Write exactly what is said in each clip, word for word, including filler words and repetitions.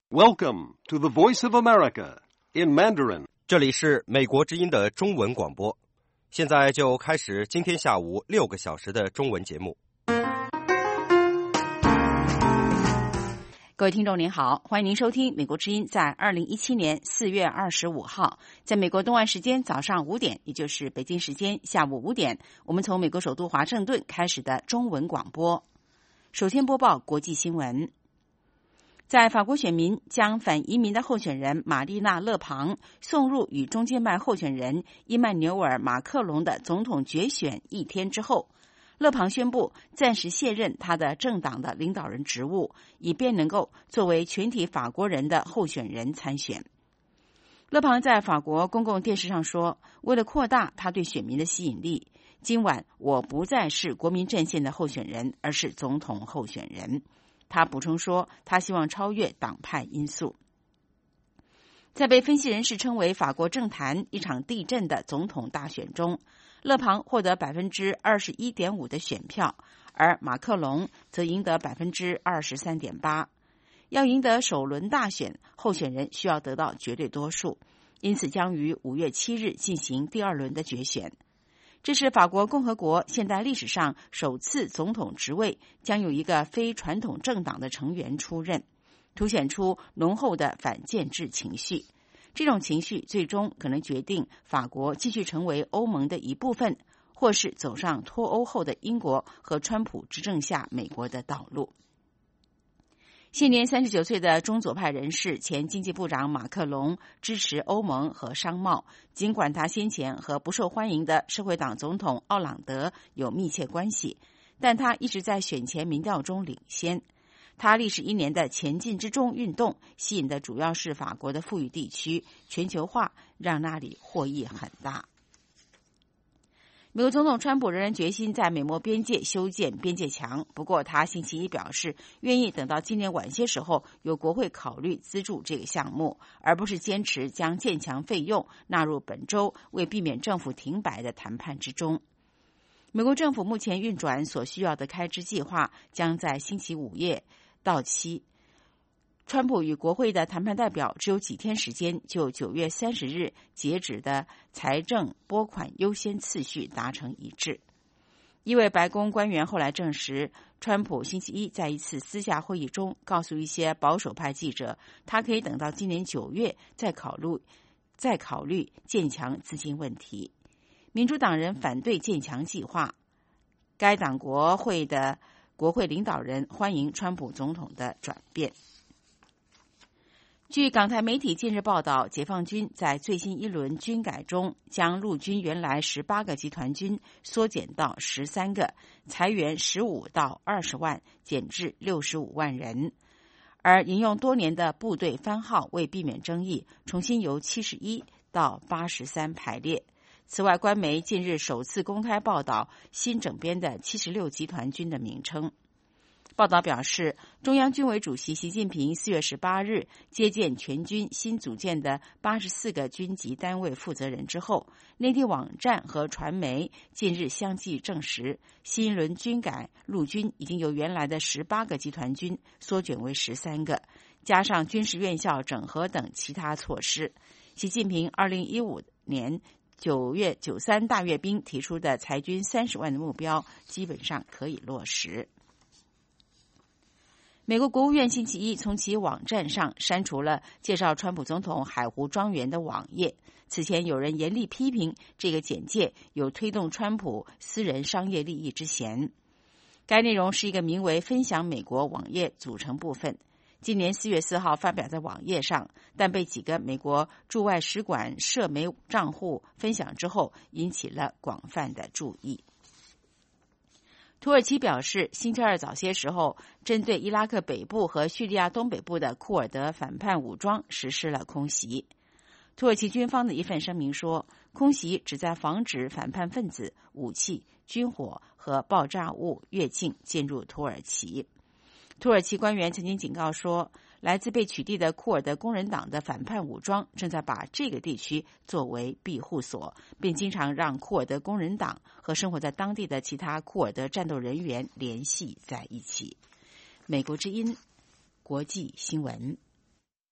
Welcome to the Voice of America in Mandarin. 这里是美国之音的中文广播，现在就开始今天下午六个小时的中文节目。 各位听众您好，欢迎您收听美国之音在二零一七年四月二十五号，在美国东岸时间早上五点，也就是北京时间下午五点，我们从美国首都华盛顿开始的中文广播。首先播报国际新闻。在法国选民将反移民的候选人玛丽娜·勒庞送入与中间派候选人伊曼纽尔·马克龙的总统决选一天之后，勒庞宣布暂时卸任他的政党的领导人职务，以便能够作为全体法国人的候选人参选。勒庞在法国公共电视上说，为了扩大他对选民的吸引力，今晚我不再是国民阵线的候选人，而是总统候选人。他补充说，他希望超越党派因素。在被分析人士称为法国政坛一场地震的总统大选中，勒庞获得 百分之二十一点五 的选票，而马克龙则赢得 百分之二十三点八。 要赢得首轮大选，候选人需要得到绝对多数，因此将于五月七日进行第二轮的决选。这是法国共和国现代历史上首次总统职位将有一个非传统政党的成员出任，凸显出浓厚的反建制情绪。这种情绪最终可能决定法国继续成为欧盟的一部分，或是走上脱欧后的英国和川普执政下美国的道路。现年三十九岁的中左派人士前经济部长马克龙支持欧盟和商贸，尽管他先前和不受欢迎的社会党总统奥朗德有密切关系，但他一直在选前民调中领先。他历时一年的前进之中运动吸引的主要是法国的富裕地区，全球化让那里获益很大。美国总统川普仍然决心在美墨边界修建边界墙，不过他星期一表示愿意等到今年晚些时候由国会考虑资助这个项目，而不是坚持将建墙费用纳入本周为避免政府停摆的谈判之中。美国政府目前运转所需要的开支计划将在星期五夜到期。川普与国会的谈判代表只有几天时间，就九月三十日截止的财政拨款优先次序达成一致。一位白宫官员后来证实，川普星期一在一次私下会议中告诉一些保守派记者，他可以等到今年九月再考虑再考虑建墙资金问题。民主党人反对建墙计划，该党国会的国会领导人欢迎川普总统的转变。据港台媒体近日报道，解放军在最新一轮军改中将陆军原来十八个集团军缩减到十三个，裁员十五到二十万，减至六十五万人。而沿用多年的部队番号为避免争议，重新由七十一到八十三排列。此外，官媒近日首次公开报道新整编的七十六集团军的名称。报道表示，中央军委主席习近平四月十八日接见全军新组建的八十四个军级单位负责人之后，内地网站和传媒近日相继证实，新一轮军改陆军已经由原来的十八个集团军缩减为十三个，加上军事院校整合等其他措施，习近平二零一五年九月九三大阅兵提出的裁军三十万的目标基本上可以落实。美国国务院星期一从其网站上删除了介绍川普总统海湖庄园的网页。此前有人严厉批评这个简介有推动川普私人商业利益之嫌。该内容是一个名为分享美国网页组成部分，今年四月四号发表在网页上，但被几个美国驻外使馆社媒账户分享之后引起了广泛的注意。土耳其表示，星期二早些时候针对伊拉克北部和叙利亚东北部的库尔德反叛武装实施了空袭。土耳其军方的一份声明说，空袭旨在防止反叛分子、武器、军火和爆炸物越境进入土耳其。土耳其官员曾经警告说，来自被取缔的库尔德工人党的反叛武装正在把这个地区作为庇护所，并经常让库尔德工人党和生活在当地的其他库尔德战斗人员联系在一起。美国之音国际新闻。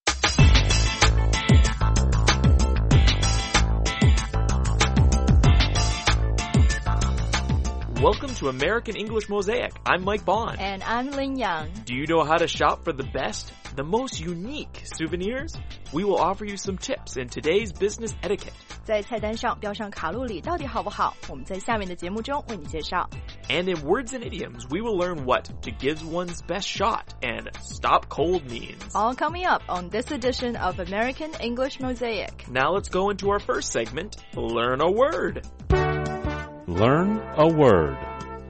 Welcome to American English Mosaic. I'm Mike Bond. And I'm Lin Yang. Do you know how to shop for the best, the most unique souvenirs? We will offer you some tips in today's business etiquette. 在菜单上标上卡路里到底好不好？我们在下面的节目中为你介绍。 And in words and idioms, we will learn what to give one's best shot and stop cold means. All coming up on this edition of American English Mosaic. Now let's go into our first segment, Learn a Word. Learn a word.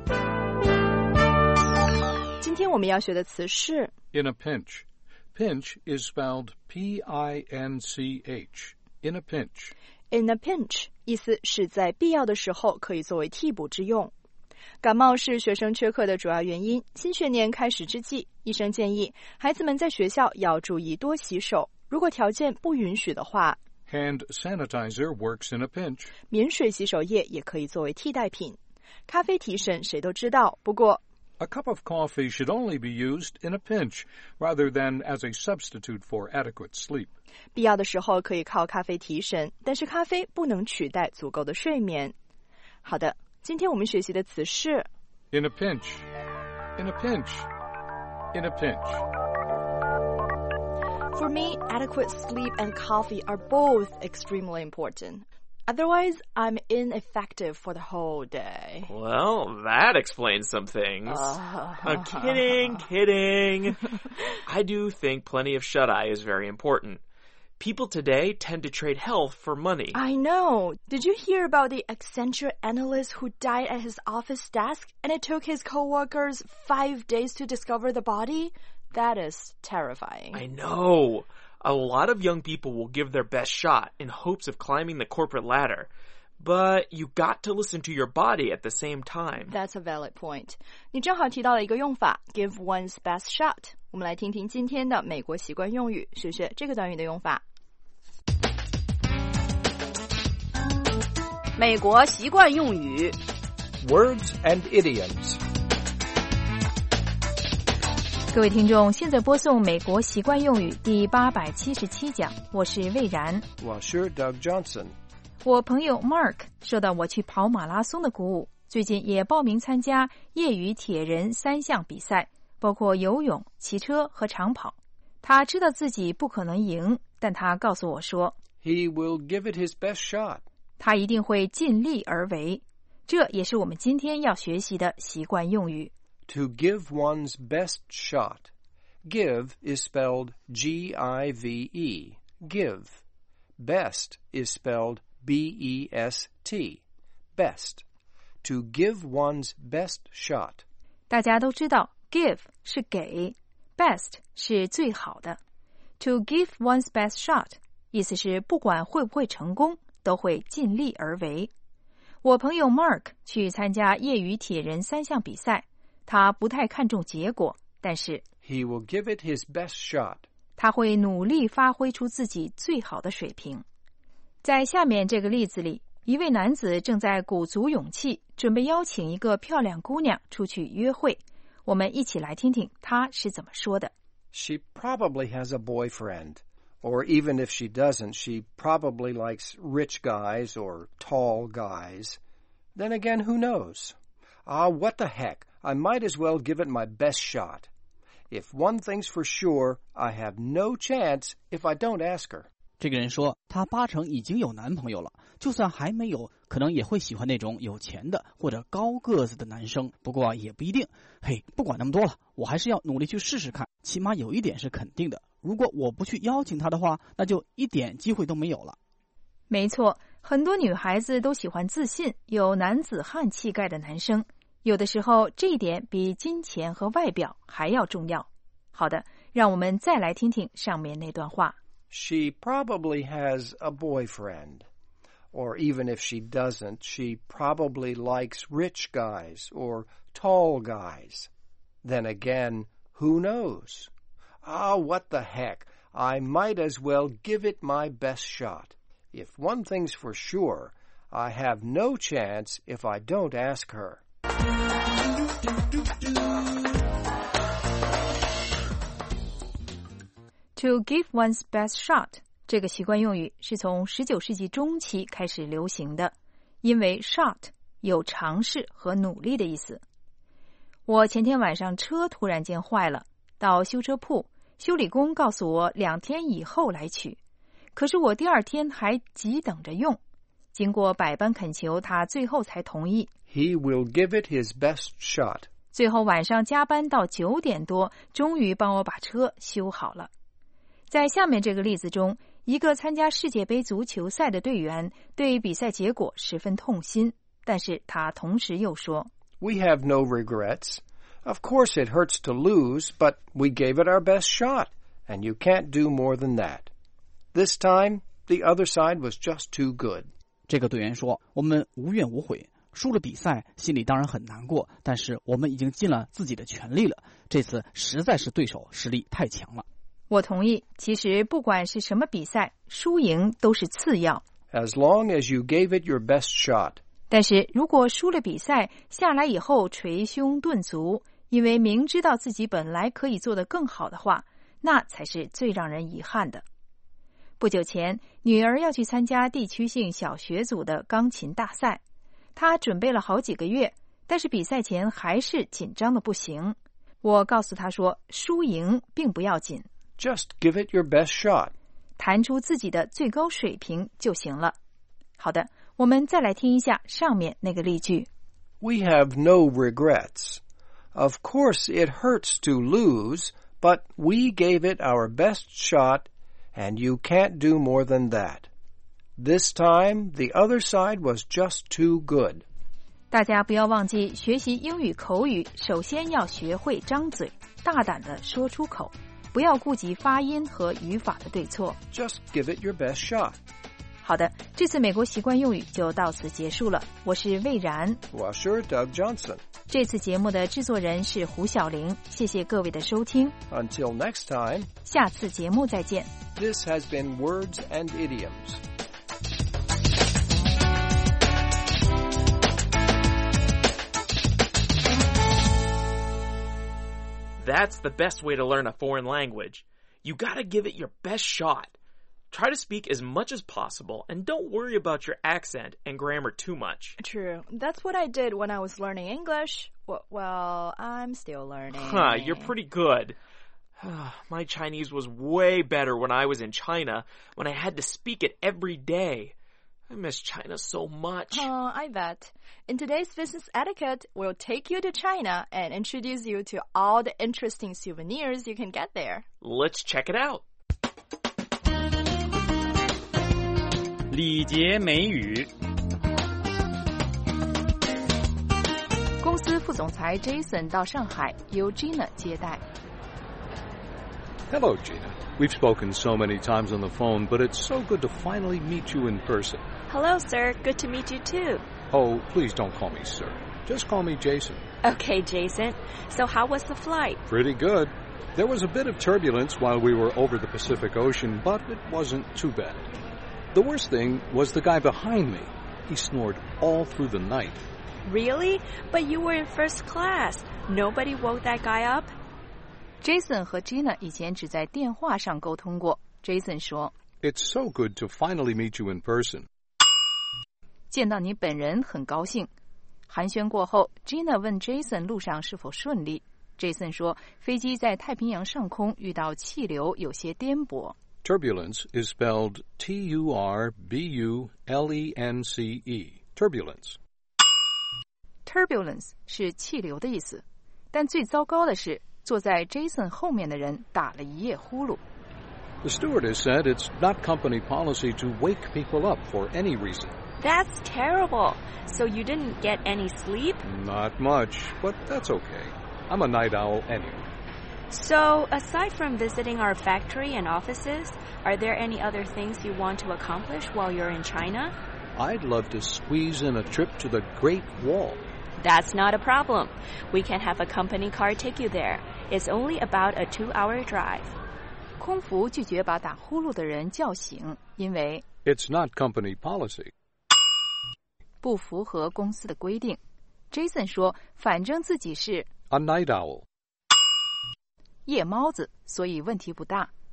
今天我们要学的词是 In a pinch. Pinch is spelled P I N C H. In a pinch. in a pinch， 意思是在必要的时候可以作为替补之用。感冒是学生缺课的主要原因，新学年开始之际，医生建议孩子们在学校要注意多洗手，如果条件不允许的话， Hand sanitizer works in a pinch. 免水洗手液也可以作为替代品。咖啡提神谁都知道，不过 A cup of coffee should only be used in a pinch, rather than as a substitute for adequate sleep. 必要的时候可以靠咖啡提神，但是咖啡不能取代足够的睡眠。好的，今天我们学习的词是 In a pinch. In a pinch. In a pinch. For me, adequate sleep and coffee are both extremely important. Otherwise, I'm ineffective for the whole day. Well, that explains some things. Uh, uh, kidding, kidding. I do think plenty of shut-eye is very important. People today tend to trade health for money. I know. Did you hear about the Accenture analyst who died at his office desk and it took his coworkers five days to discover the body? That is terrifying. I know. A lot of young people will give their best shot in hopes of climbing the corporate ladder. But you got to listen to your body at the same time. That's a valid point. 你正好提到了一个用法 give one's best shot. 我们来听听今天的美国习惯用语，学学这个短语的用法。 美国习惯用语 Words and idioms. 各位听众，现在播送美国习惯用语第八百七十七讲，我是魏然。 我是 Doug Johnson. 我朋友 Mark 受到我去跑马拉松的鼓舞，最近也报名参加业余铁人三项比赛，包括游泳、骑车和长跑。他知道自己不可能赢，但他告诉我说 He will give it his best shot. 他一定会尽力而为。这也是我们今天要学习的习惯用语。 To give one's best shot. Give is spelled G I V E. Give. Best is spelled B E S T. Best. To give one's best shot. 大家都知道 give 是给， best 是最好的。To give one's best shot 意思是不管会不会成功，都会尽力而为。我朋友 Mark 去参加业余铁人三项比赛，他不太看重结果，但是 He will give it his best shot. 他会努力发挥出自己最好的水平。在下面这个例子里，一位男子正在鼓足勇气，准备邀请一个漂亮姑娘出去约会。我们一起来听听他是怎么说的。 She probably has a boyfriend. Or even if she doesn't, she probably likes rich guys or tall guys. Then again, who knows? Ah, what the heck? I might as well give it my best shot. If one thing's for sure, I have no chance if I don't ask her. 这个人说，他八成已经有男朋友了，就算还没有，可能也会喜欢那种有钱的或者高个子的男生，不过也不一定。嘿，不管那么多了，我还是要努力去试试看，起码有一点是肯定的，如果我不去邀请他的话，那就一点机会都没有了。 没错，很多女孩子都喜欢自信、有男子汉气概的男生，有的时候这一点比金钱和外表还要重要。好的，让我们再来听听上面那段话。 She probably has a boyfriend. Or even if she doesn't, she probably likes rich guys or tall guys. Then again, who knows? Ah, what the heck? I might as well give it my best shot. If one thing's for sure, I have no chance if I don't ask her. To give one's best shot 这个习惯用语是从十九世纪中期开始流行的，因为 shot 有尝试和努力的意思。我前天晚上车突然间坏了，到修车铺，修理工告诉我两天以后来取，可是我第二天还急等着用，经过百般恳求，他最后才同意。 He will give it his best shot. 最后晚上加班到九点多，终于帮我把车修好了。在下面这个例子中，一个参加世界杯足球赛的队员对比赛结果十分痛心，但是他同时又说 We have no regrets. Of course it hurts to lose, but we gave it our best shot, and you can't do more than that. This time, the other side was just too good. 这个队员说，我们无怨无悔，输了比赛心里当然很难过，但是我们已经尽了自己的全力了，这次实在是对手实力太强了。 我同意，其实不管是什么比赛，输赢都是次要。 As long as you gave it your best shot. 但是如果输了比赛，下来以后捶胸顿足，因为明知道自己本来可以做得更好的话，那才是最让人遗憾的。不久前，女儿要去参加地区性小学组的钢琴大赛，她准备了好几个月，但是比赛前还是紧张的不行。我告诉她说，输赢并不要紧。 Just give it your best shot. 弹出自己的最高水平就行了。好的，我们再来听一下上面那个例句。 We have no regrets. Of course it hurts to lose, but we gave it our best shot, and you can't do more than that. This time, the other side was just too good. 大家不要忘记，学习英语口语，首先要学会张嘴，大胆地说出口。不要顾及发音和语法的对错。 Just give it your best shot. 好的，这次美国习惯用语就到此结束了。我是魏然， 我是 Doug Johnson。 这次节目的制作人是胡小玲，谢谢各位的收听。 Until next time. 下次节目再见。 This has been Words and Idioms. That's the best way to learn a foreign language. You gotta give it your best shot. Try to speak as much as possible, and don't worry about your accent and grammar too much. True. That's what I did when I was learning English. Well, well I'm still learning. Huh, you're pretty good. My Chinese was way better when I was in China, when I had to speak it every day. I miss China so much. Oh, I bet. In today's business etiquette, we'll take you to China and introduce you to all the interesting souvenirs you can get there. Let's check it out. 礼节美语。 公司副总裁 Jason 到上海由 Gina 接待。 Hello, Gina. We've spoken so many times on the phone, but it's so good to finally meet you in person. Hello, sir. Good to meet you, too. Oh, please don't call me sir. Just call me Jason. Okay, Jason. So how was the flight? Pretty good. There was a bit of turbulence while we were over the Pacific Ocean, but it wasn't too bad. The worst thing was the guy behind me. He snored all through the night. Really? But you were in first class. Nobody woke that guy up? Jason 和 Gina 以前只在电话上沟通过。Jason 说 It's so good to finally meet you in person. 见到你本人很高兴。寒暄过后 Gina 问 Jason 路上是否顺利。Jason 说飞机在太平洋上空遇到气流有些颠簸。 Turbulence is spelled T U R B U L E N C E. Turbulence. Turbulence 是气流的意思，但最糟糕的是坐在 Jason 后面的人打了一夜呼噜。 The stewardess said it's not company policy to wake people up for any reason. That's terrible. So you didn't get any sleep? Not much, but that's okay. I'm a night owl anyway. So, aside from visiting our factory and offices, are there any other things you want to accomplish while you're in China? I'd love to squeeze in a trip to the Great Wall. That's not a problem. We can have a company car take you there. It's only about a two-hour drive. 空服拒绝把打呼噜的人叫醒，因为 It's not company policy. 不符合公司的规定。Jason 说，反正自己是 A night owl. 夜猫子，所以问题不大。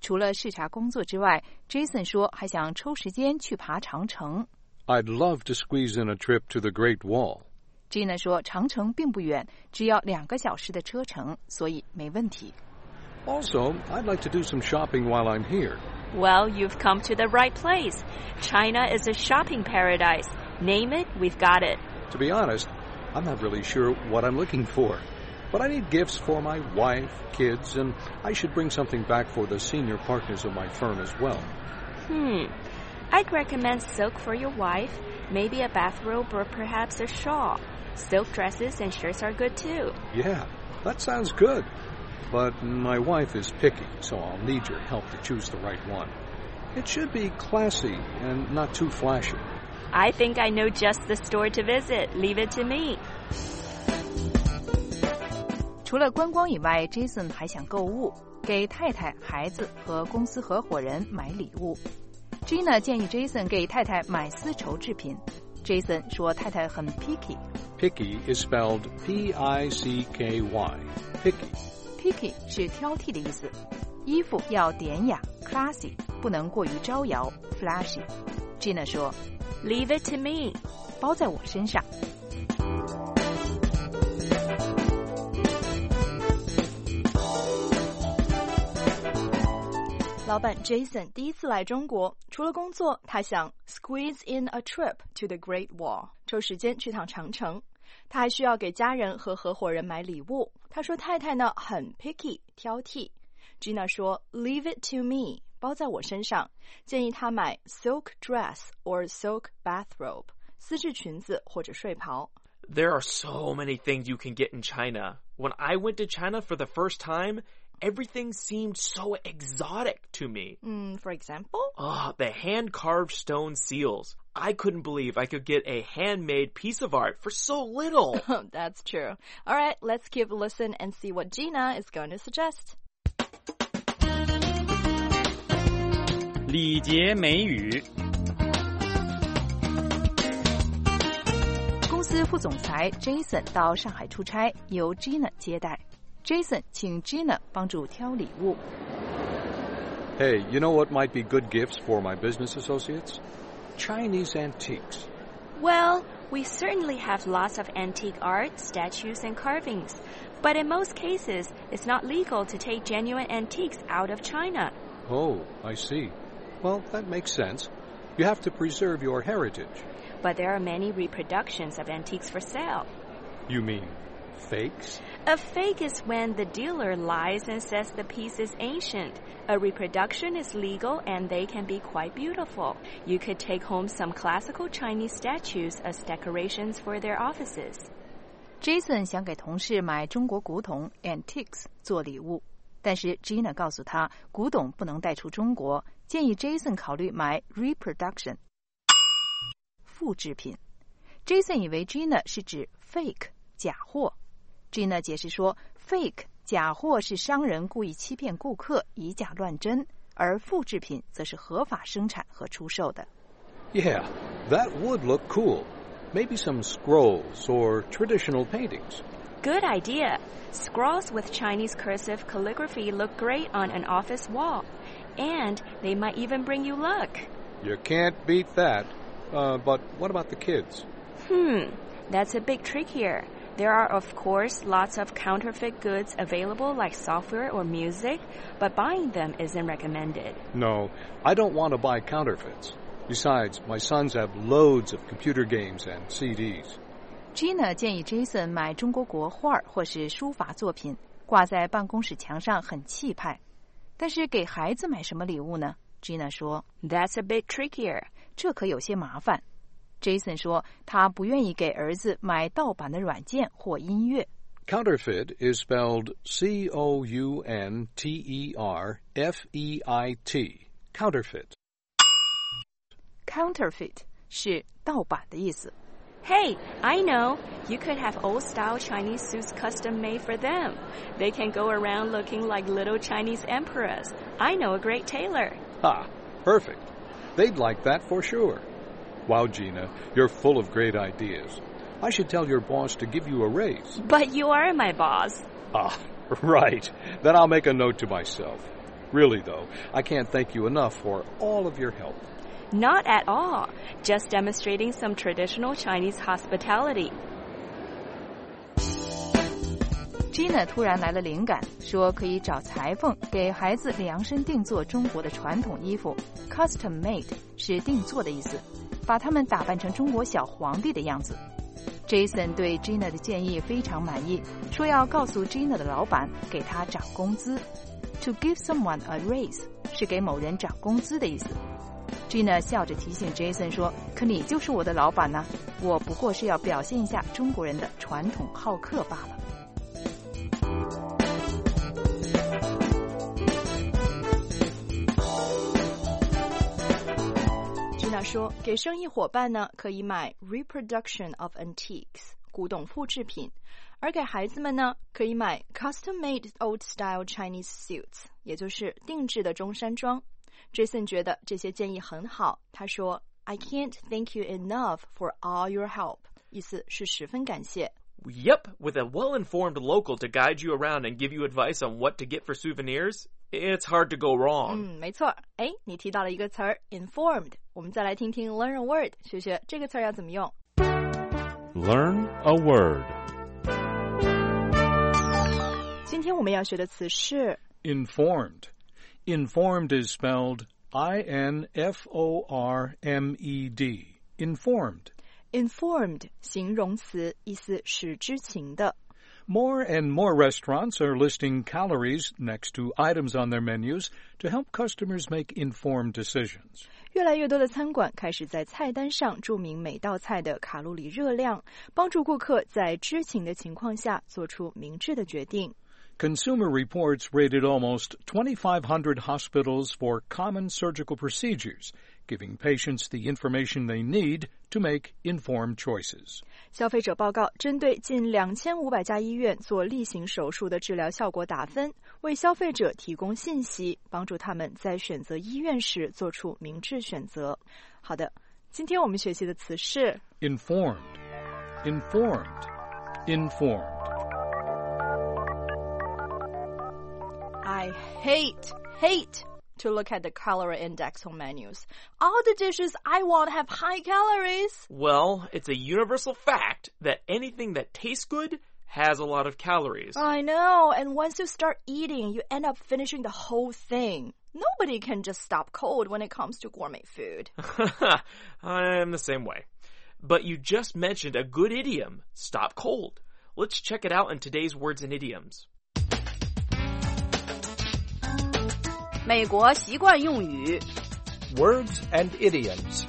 除了视察工作之外 ，Jason 说还想抽时间去爬长城。 I'd love to squeeze in a trip to the Great Wall. Gina 说长城并不远，只要两个小时的车程，所以没问题。 Also, I'd like to do some shopping while I'm here. Well, you've come to the right place. China is a shopping paradise. Name it, we've got it. To be honest, I'm not really sure what I'm looking for. But I need gifts for my wife, kids, and I should bring something back for the senior partners of my firm as well. Hmm. I'd recommend silk for your wife, maybe a bathrobe or perhaps a shawl. Silk dresses and shirts are good too. Yeah, that sounds good. But my wife is picky, so I'll need your help to choose the right one. It should be classy and not too flashy. I think I know just the store to visit. Leave it to me. 除了观光以外 ，Jason 还想购物，给太太、孩子和公司合伙人买礼物。Gina 建议 Jason 给太太买丝绸制品。Jason 说太太很 picky。 Picky is spelled P I C K Y. Picky.Picky 是挑剔的意思，衣服要典雅 classy， 不能过于招摇 flashy。Gina 说 Leave it to me， 包在我身上。 老板 Jason 第一次来中国，除了工作，他想 squeeze in a trip to the Great Wall， 抽时间去趟长城。他还需要给家人和合伙人买礼物。他说太太呢很 picky 挑剔。Gina 说 Leave it to me 包在我身上，建议他买 silk dress or silk bathrobe 丝质裙子或者睡袍。 There are so many things you can get in China. When I went to China for the first time, everything seemed so exotic to me. Mm, for example? Oh, the hand-carved stone seals. I couldn't believe I could get a handmade piece of art for so little. That's true. All right, let's give a listen and see what Gina is going to suggest. 礼节美语。 公司副总裁 Jason 到上海出差，由 Gina 接待。Jason 请 Gina 帮助挑礼物。 Hey, you know what might be good gifts for my business associates? Chinese antiques. Well, we certainly have lots of antique art, statues, and carvings. But in most cases, it's not legal to take genuine antiques out of China. Oh, I see. Well, that makes sense. You have to preserve your heritage. But there are many reproductions of antiques for sale. You mean fakes? A fake is when the dealer lies and says the piece is ancient. A reproduction is legal and they can be quite beautiful. You could take home some classical Chinese statues as decorations for their offices. Jason 想给同事买中国古董 antiques 做礼物，但是 Gina 告诉他，古董不能带出中国，建议 Jason 考虑买 reproduction 复制品。Jason 以为 Gina 是指 fake 假货。Gina 解释说 fake 假货是商人故意欺骗顾客，以假乱真，而复制品则是合法生产和出售的。 Yeah, that would look cool. Maybe some scrolls or traditional paintings. Good idea. Scrolls with Chinese cursive calligraphy look great on an office wall. And they might even bring you luck. You can't beat that. Uh, but what about the kids? Hmm, that's a big trick here. There are, of course, lots of counterfeit goods available like software or music, but buying them isn't recommended. No, I don't want to buy counterfeits. Besides, my sons have loads of computer games and C Ds. Gina 建议 Jason 买中国国画或是书法作品，挂在办公室墙上很气派。但是给孩子买什么礼物呢？ Gina 说 That's a bit trickier. 这可有些麻烦。Jason 说他不愿意给儿子买盗版的软件或音乐。 Counterfeit is spelled C O U N T E R F E I T. Counterfeit. Counterfeit 是盗版的意思。 Hey, I know. You could have old-style Chinese suits custom-made for them. They can go around looking like little Chinese emperors. I know a great tailor. Ah, perfect. They'd like that for sure. Wow, Gina, you're full of great ideas. I should tell your boss to give you a raise. But you are my boss. Ah, right. Then I'll make a note to myself. Really, though, I can't thank you enough for all of your help. Not at all. Just demonstrating some traditional Chinese hospitality. Gina 突然来了灵感，说可以找裁缝给孩子量身定做中国的传统衣服 ，custom made 是定做的意思，把他们打扮成中国小皇帝的样子。Jason 对 Gina 的建议非常满意，说要告诉 Gina 的老板给他涨工资。To give someone a raise 是给某人涨工资的意思。Gina 笑着提醒 Jason 说：“可你就是我的老板呢，我不过是要表现一下中国人的传统好客罢了。” Gina 说，给生意伙伴呢可以买 reproduction of antiques 古董复制品，而给孩子们呢可以买 custom-made old-style Chinese suits， 也就是定制的中山装。Jason 觉得这些建议很好，他说 I can't thank you enough for all your help， 意思是十分感谢。 Yep, with a well-informed local to guide you around and give you advice on what to get for souvenirs, it's hard to go wrong. 嗯，没错。哎，你提到了一个词儿 informed， 我们再来听听 learn a word， 学学这个词儿要怎么用。 Learn a word. 今天我们要学的词是 Informed.Informed is spelled I N F O R M E D. Informed. Informed 形容词，意思是知情的。 More and more restaurants are listing calories next to items on their menus to help customers make informed decisions. 越来越多的餐馆开始在菜单上注明每道菜的卡路里热量，帮助顾客在知情的情况下做出明智的决定。 Consumer Reports rated almost twenty-five hundred hospitals for common surgical procedures, giving patients the information they need to make informed choices. 消费者报告针对近两千五百家医院做例行手术的治疗效果打分，为消费者提供信息，帮助他们在选择医院时做出明智选择。好的，今天我们学习的词是 Informed. Informed. Informed.I hate, hate to look at the calorie index on menus. All the dishes I want have high calories. Well, it's a universal fact that anything that tastes good has a lot of calories. I know, and once you start eating, you end up finishing the whole thing. Nobody can just stop cold when it comes to gourmet food. I am the same way. But you just mentioned a good idiom, stop cold. Let's check it out in today's words and idioms. 美国习惯用语 Words and idioms.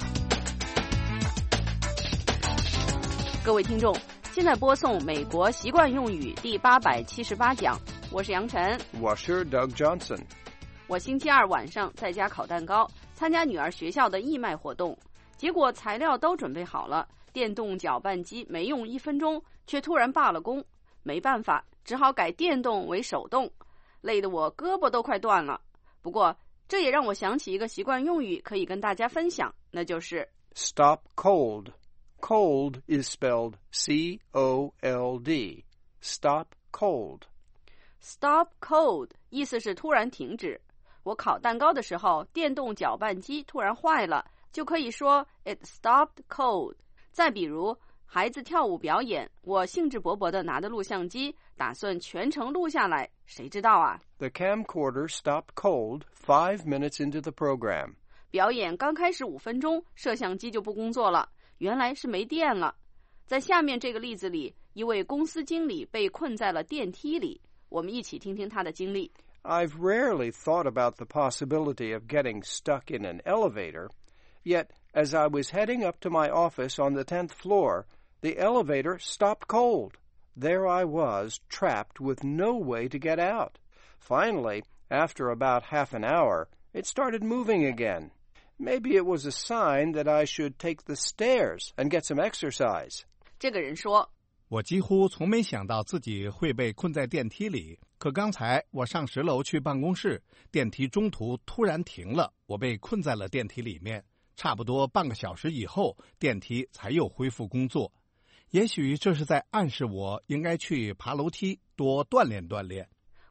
各位听众，现在播送美国习惯用语第八百七十八讲，我是杨晨， 我是 Doug Johnson。 我星期二晚上在家烤蛋糕，参加女儿学校的义卖活动，结果材料都准备好了，电动搅拌机没用一分钟，却突然罢了工，没办法，只好改电动为手动，累得我胳膊都快断了。不过，这也让我想起一个习惯用语，可以跟大家分享，那就是 Stop cold. Cold is spelled C O L D. Stop cold. Stop cold 意思是突然停止。我烤蛋糕的时候，电动搅拌机突然坏了，就可以说 It stopped cold. 再比如，孩子跳舞表演，我兴致勃勃地拿着录像机，打算全程录下来，谁知道啊 The camcorder stopped cold five minutes into the program. 表演刚开始五分钟，摄像机就不工作了，原来是没电了。在下面这个例子里，一位公司经理被困在了电梯里，我们一起听听他的经历。 I've rarely thought about the possibility of getting stuck in an elevator, yet as I was heading up to my office on the tenth floor, the elevator stopped cold. There I was, trapped with no way to get out. Finally, after about half an hour, it started moving again. Maybe it was a sign that I should take the stairs and get some exercise. 这个人说， 我几乎从没想到自己会被困在电梯里，可刚才我上十楼去办公室，电梯中途突然停了，我被困在了电梯里面。差不多半个小时以后，电梯才又恢复工作。也许这是在暗示我应该去爬楼梯，多锻炼锻炼。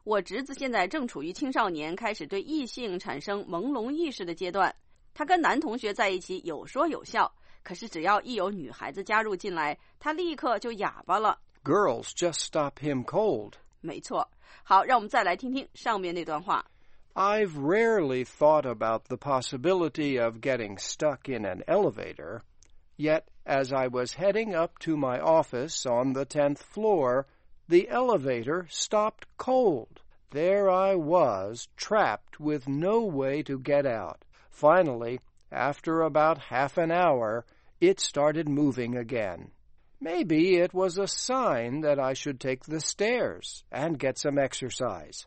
我侄子现在正处于青少年开始对异性产生朦胧意识的阶段，他跟男同学在一起有说有笑，可是只要一有女孩子加入进来，他立刻就哑巴了。 Girls just stop him cold. 没错。好，让我们再来听听上面那段话。 I've rarely thought about the possibility of getting stuck in an elevator, yet as I was heading up to my office on the tenth floor, the elevator stopped cold. There I was, trapped with no way to get out. Finally, after about half an hour, it started moving again. Maybe it was a sign that I should take the stairs and get some exercise.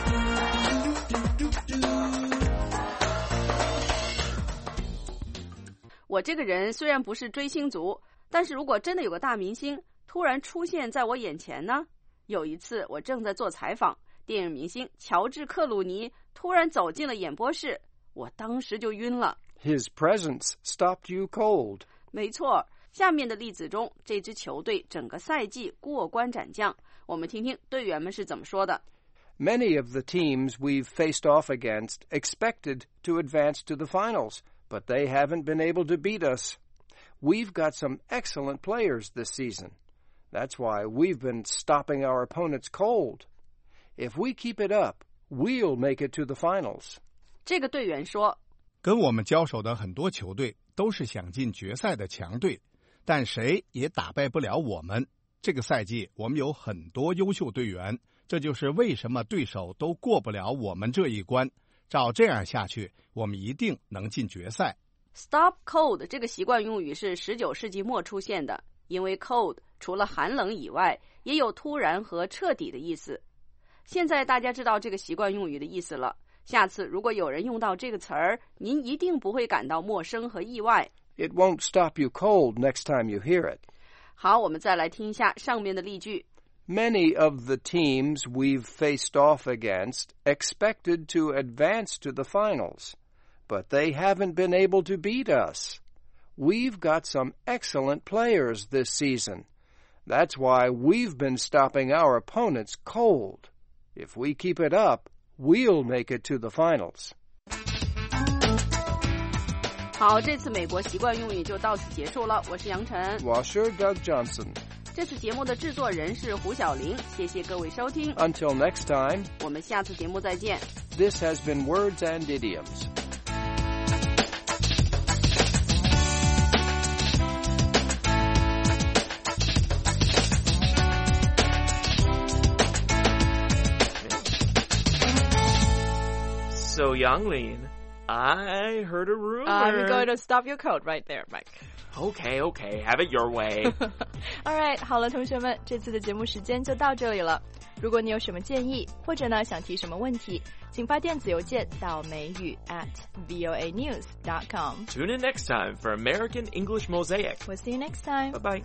我这个人虽然不是追星族，但是如果真的有个大明星突然出现在我眼前呢？有一次我正在做采访，电影明星乔治·克鲁尼突然走进了演播室，我当时就晕了。 His presence stopped you cold. 没错，下面的例子中，这支球队整个赛季过关斩将，我们听听队员们是怎么说的。 Many of the teams we've faced off against expected to advance to the finals, but they haven't been able to beat us. We've got some excellent players this season. That's why we've been stopping our opponents cold. If we keep it up, we'll make it to the finals. 这个队员说， 跟我们交手的很多球队都是想进决赛的强队，但谁也打败不了我们。这个赛季我们有很多优秀队员，这就是为什么对手都过不了我们这一关。照这样下去，我们一定能进决赛。 Stop cold 这个习惯用语是十九世纪末出现的，因为 cold 除了寒冷以外，也有突然和彻底的意思。现在大家知道这个习惯用语的意思了，下次如果有人用到这个词儿，您一定不会感到陌生和意外。 It won't stop you cold next time you hear it. 好，我们再来听一下上面的例句。 Many of the teams we've faced off against expected to advance to the finals, but they haven't been able to beat us. We've got some excellent players this season. That's why we've been stopping our opponents cold. If we keep it up, we'll make it to the finals. 好，这次美国习惯用语就到此结束了。我是杨晨， 我是 Doug Johnson。 这次节目的制作人是胡小玲，谢谢各位收听。 Until next time, 我们下次节目再见。 This has been Words and Idioms. So, Youngling, I heard a rumor. I'm going to stop your cold right there, Mike. Okay, okay, have it your way. All right, 好了，同学们，这次的节目时间就到这里了。如果你有什么建议，或者呢想提什么问题，请发电子邮件到美语 at voa news dot com. Tune in next time for American English Mosaic. We'll see you next time. Bye-bye.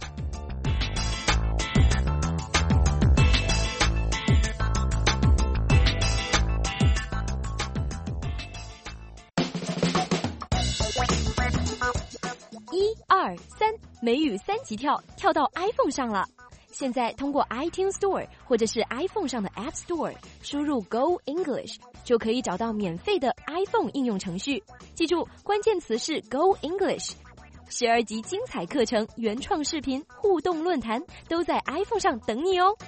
一二三，美语三级跳，跳到 iPhone 上了。现在通过 iTunes Store 或者是 iPhone 上的 App Store 输入 Go English 就可以找到免费的 iPhone 应用程序。记住，关键词是 Go English。十二集精彩课程、原创视频、互动论坛都在 iPhone 上等你哦。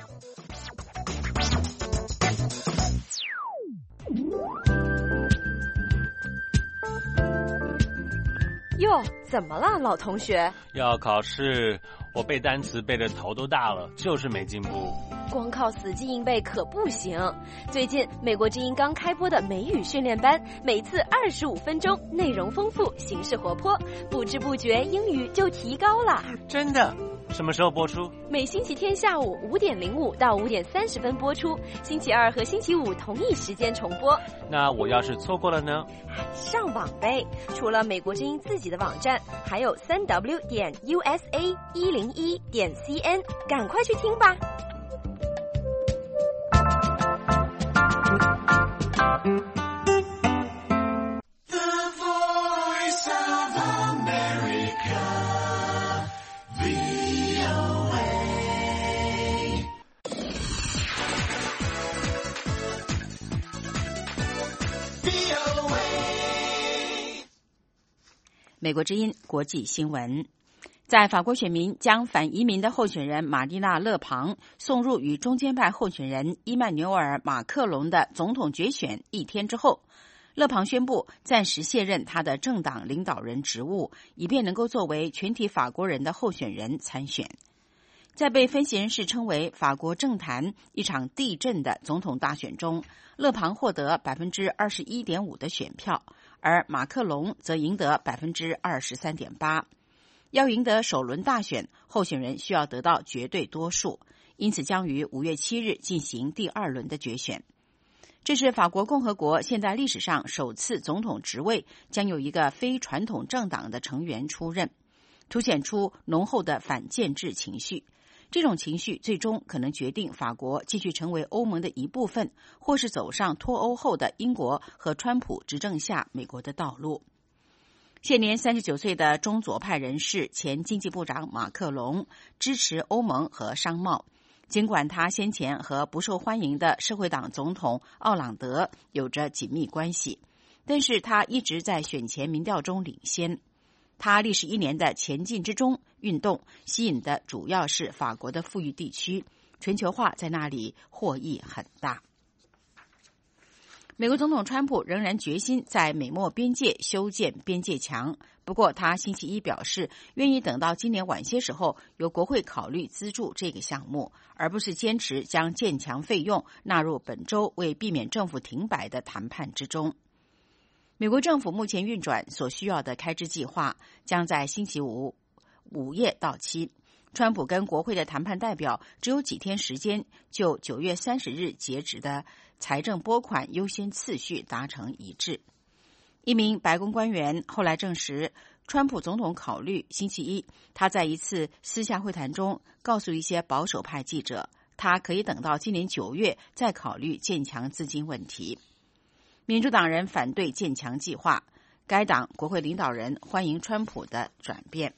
哟，怎么了，老同学？ 要考试，我背单词背得头都大了，就是没进步。 光靠死记硬背可不行。最近美国之音刚开播的美语训练班，每次二十五分钟，内容丰富，形式活泼，不知不觉英语就提高了。 真的？什么时候播出？ 每星期天下午五点零五到五点三十分播出，星期二和星期五同一时间重播。 那我要是错过了呢？ 上网呗，除了美国之音自己的网站，还有三 w 点 u s a 一零一点 c n， 赶快去听吧。 美国之音国际新闻。在法国选民将反移民的候选人玛丽娜·勒庞送入与中间派候选人伊曼纽尔·马克龙的总统决选一天之后，勒庞宣布暂时卸任他的政党领导人职务，以便能够作为全体法国人的候选人参选。在被分析人士称为法国政坛一场地震的总统大选中，勒庞获得 百分之二十一点五 的选票，而马克龙则赢得 百分之二十三点八。要赢得首轮大选，候选人需要得到绝对多数，因此将于五月七日进行第二轮的决选。这是法国共和国现在历史上首次总统职位将有一个非传统政党的成员出任，凸显出浓厚的反建制情绪。这种情绪最终可能决定法国继续成为欧盟的一部分，或是走上脱欧后的英国和川普执政下美国的道路。现年三十九岁的中左派人士前经济部长马克龙支持欧盟和商贸，尽管他先前和不受欢迎的社会党总统奥朗德有着紧密关系，但是他一直在选前民调中领先。他历时一年的前进之中运动吸引的主要是法国的富裕地区，全球化在那里获益很大。美国总统川普仍然决心在美墨边界修建边界墙，不过他星期一表示愿意等到今年晚些时候由国会考虑资助这个项目，而不是坚持将建墙费用纳入本周为避免政府停摆的谈判之中。美国政府目前运转所需要的开支计划将在星期五午夜到期。川普跟国会的谈判代表只有几天时间，就九月三十日截止的财政拨款优先次序达成一致。一名白宫官员后来证实，川普总统考虑星期一他在一次私下会谈中告诉一些保守派记者，他可以等到今年九月再考虑建墙资金问题。民主党人反对建墙计划，该党国会领导人欢迎川普的转变。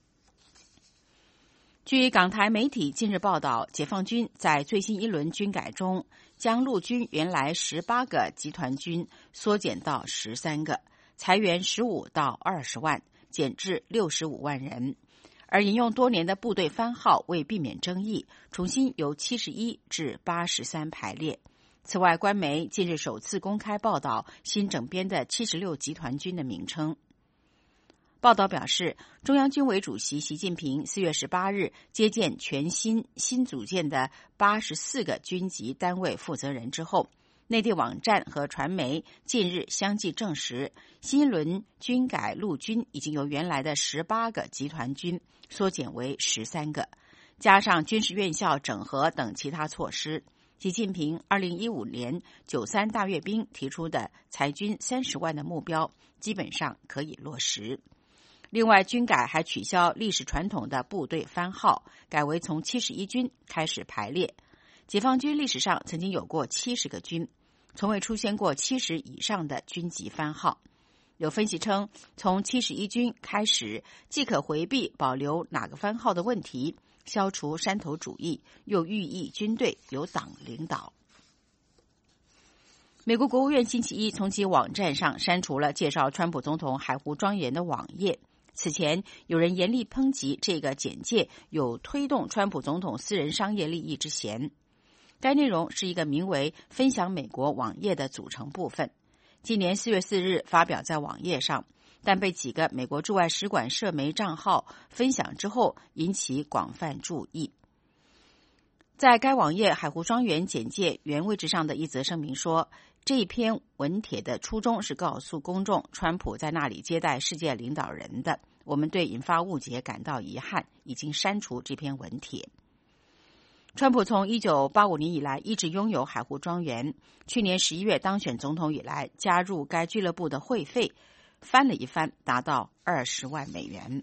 据港台媒体近日报道，解放军在最新一轮军改中，将陆军原来十八个集团军缩减到十三个，裁员十五到二十万，减至六十五万人。而引用多年的部队番号为避免争议，重新由七十一至八十三排列。此外，官媒近日首次公开报道新整编的七十六集团军的名称。报道表示，中央军委主席习近平四月十八日接见全新新组建的八十四个军级单位负责人之后，内地网站和传媒近日相继证实，新一轮军改陆军已经由原来的十八个集团军缩减为十三个，加上军事院校整合等其他措施，习近平二零一五年九三大阅兵提出的裁军三十万的目标基本上可以落实。另外，军改还取消历史传统的部队番号，改为从七十一军开始排列。解放军历史上曾经有过七十个军，从未出现过七十以上的军级番号。有分析称，从七十一军开始，既可回避保留哪个番号的问题，消除山头主义，又寓意军队由党领导。美国国务院星期一从其网站上删除了介绍川普总统海湖庄园的网页。此前，有人严厉抨击这个简介有推动川普总统私人商业利益之嫌。该内容是一个名为“分享美国”网页的组成部分，今年四月四日发表在网页上，但被几个美国驻外使馆社媒账号分享之后，引起广泛注意。在该网页海湖庄园简介原位置上的一则声明说，这一篇文帖的初衷是告诉公众，川普在那里接待世界领导人的。我们对引发误解感到遗憾，已经删除这篇文帖。川普从一九八五年以来一直拥有海湖庄园，去年十一月当选总统以来，加入该俱乐部的会费翻了一番，达到二十万美元。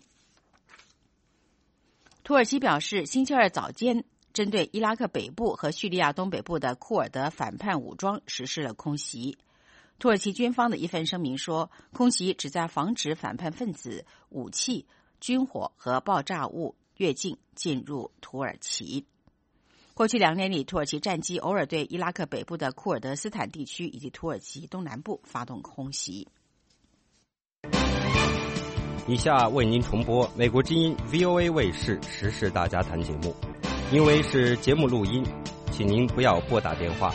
土耳其表示，星期二早间针对伊拉克北部和叙利亚东北部的库尔德反叛武装实施了空袭。土耳其军方的一份声明说，空袭旨在防止反叛分子、武器、军火和爆炸物越境进入土耳其。过去两年里，土耳其战机偶尔对伊拉克北部的库尔德斯坦地区以及土耳其东南部发动空袭。 以下为您重播美国之音 V O A 卫视时事大家谈节目，因为是节目录音，请您不要拨打电话。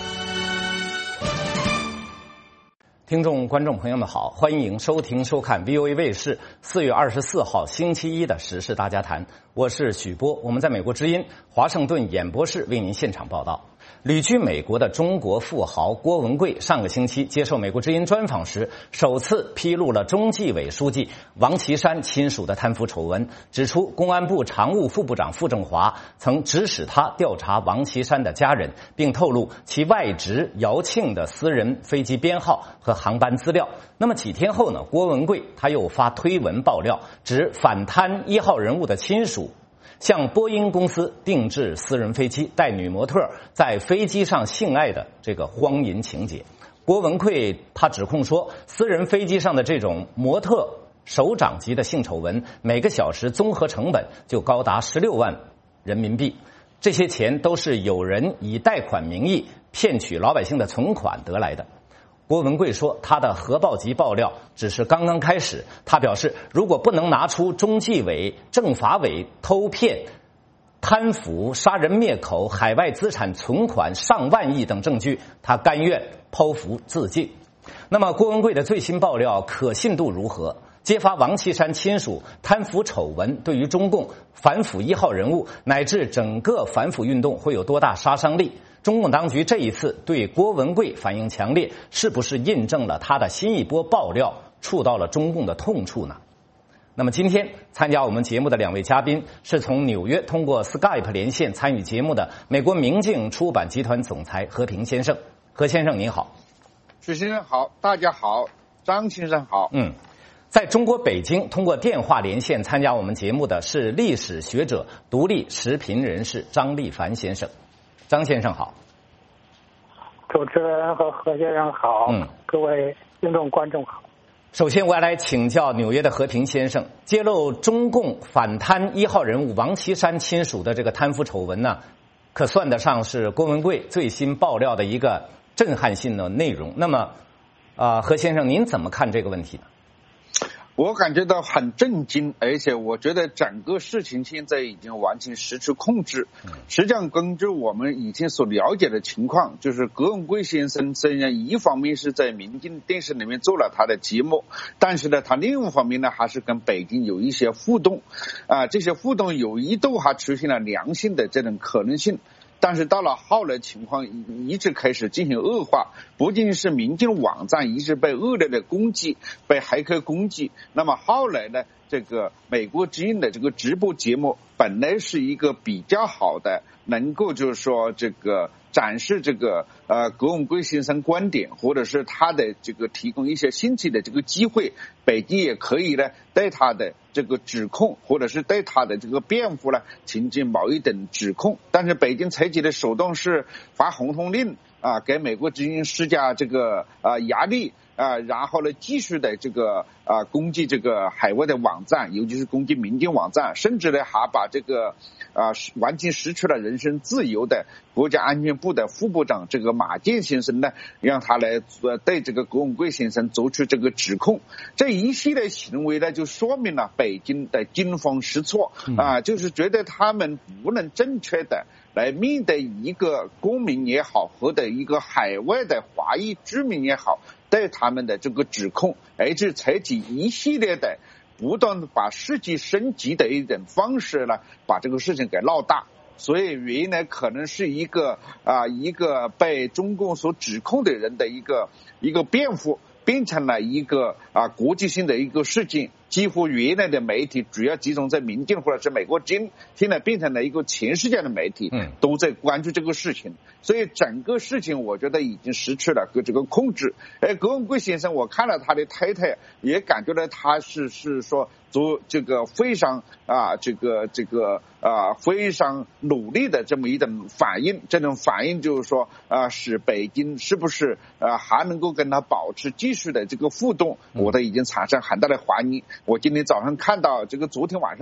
听众、观众朋友们好，欢迎收听、收看 V O A 卫视四月二十四号星期一的时事大家谈，我是许波，我们在美国之音华盛顿演播室为您现场报道。旅居美国的中国富豪郭文贵上个星期接受美国之音专访时，首次披露了中纪委书记王岐山亲属的贪腐丑闻，指出公安部常务副部长傅政华曾指使他调查王岐山的家人，并透露其外侄姚庆的私人飞机编号和航班资料。那么几天后呢，郭文贵他又发推文爆料，指反贪一号人物的亲属向波音公司定制私人飞机，带女模特在飞机上性爱的这个荒淫情节。郭文贵他指控说，私人飞机上的这种模特首长级的性丑闻，每个小时综合成本就高达十六万人民币，这些钱都是有人以贷款名义骗取老百姓的存款得来的。郭文贵说，他的核爆级爆料只是刚刚开始。他表示，如果不能拿出中纪委、政法委偷骗、贪腐、杀人灭口、海外资产存款上万亿等证据，他甘愿剖腹自尽。那么，郭文贵的最新爆料可信度如何？揭发王岐山亲属贪腐丑闻对于中共反腐一号人物乃至整个反腐运动会有多大杀伤力？中共当局这一次对郭文贵反应强烈，是不是印证了他的新一波爆料触到了中共的痛处呢？那么今天参加我们节目的两位嘉宾是从纽约通过 Skype 连线参与节目的美国明镜出版集团总裁何平先生。何先生您好。 许先生好，大家好，张先生好。 嗯，在中国北京通过电话连线参加我们节目的是历史学者、独立时评人士张立凡先生。张先生好。 主持人和何先生好。嗯，各位听众观众好。 首先我要来请教纽约的和平先生，揭露中共反贪一号人物王岐山亲属的这个贪腐丑闻呢，可算得上是郭文贵最新爆料的一个震撼性的内容。那么啊、呃，何先生您怎么看这个问题呢？ 我感觉到很震惊，而且我觉得整个事情现在已经完全失去控制。实际上根据我们以前所了解的情况，就是郭文贵先生虽然一方面是在民进电视里面做了他的节目，但是呢他另一方面呢还是跟北京有一些互动啊、呃，这些互动有一度还出现了良性的这种可能性。但是到了后来情况一直开始进行恶化，不仅是民进网站一直被恶劣的攻击，被黑客攻击，那么后来呢这个美国之音的这个直播节目本来是一个比较好的，能够就是说这个展示这个呃郭文贵先生观点，或者是他的这个提供一些新奇的这个机会，北京也可以呢对他的这个指控或者是对他的这个辩护呢进行某一等指控。但是北京采取的手段是发红通令啊，给美国之音施加这个啊压力啊，然后呢继续的这个啊攻击这个海外的网站，尤其是攻击民进网站，甚至呢还把这个啊完全失去了人身自由的国家安全部的副部长这个马建先生呢，让他来对这个郭文贵先生做出这个指控。这一系列行为呢，就说明了北京的惊慌失措啊，就是觉得他们不能正确的来面对一个公民也好，或者一个海外的华裔居民也好，对他们的这个指控，而是采取一系列的不断把事情升级的一种方式呢，把这个事情给闹大。所以原来可能是一个啊、呃、一个被中共所指控的人的一个一个辩护，变成了一个啊、呃、国际性的一个事件。几乎原来的媒体主要集中在民进或者是美国之音，现在变成了一个全世界的媒体都在关注这个事情，所以整个事情我觉得已经失去了这个控制。而郭文贵先生，我看了他的太太，也感觉到他是是说做这个非常啊这个这个啊非常努力的这么一种反应，这种反应就是说啊使北京是不是啊还能够跟他保持继续的这个互动，我都已经产生很大的怀疑。我今天早上看到这个昨天晚上嘛，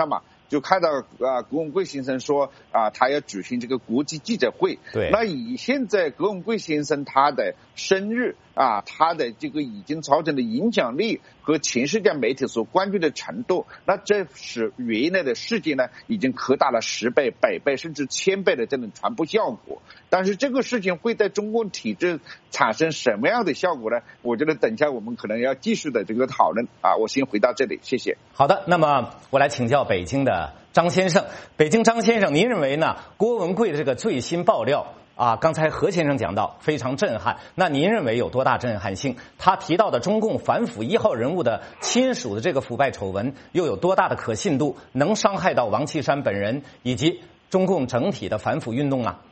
就看到啊，葛文贵先生说啊，他要举行这个国际记者会。 对， 那以现在葛文贵先生他的声誉啊，他的这个已经造成的影响力和全世界媒体所关注的程度，那这使原来的事件呢，已经扩大了十倍、百倍甚至千倍的这种传播效果。但是这个事情会在中共体制产生什么样的效果呢？我觉得等一下我们可能要继续的这个讨论啊。我先回到这里，谢谢。 好的，那么我来请教北京的张先生。北京张先生，您认为呢？郭文贵的这个最新爆料啊，刚才何先生讲到非常震撼，那您认为有多大震撼性？他提到的中共反腐一号人物的亲属的这个腐败丑闻又有多大的可信度？能伤害到王岐山本人以及中共整体的反腐运动啊？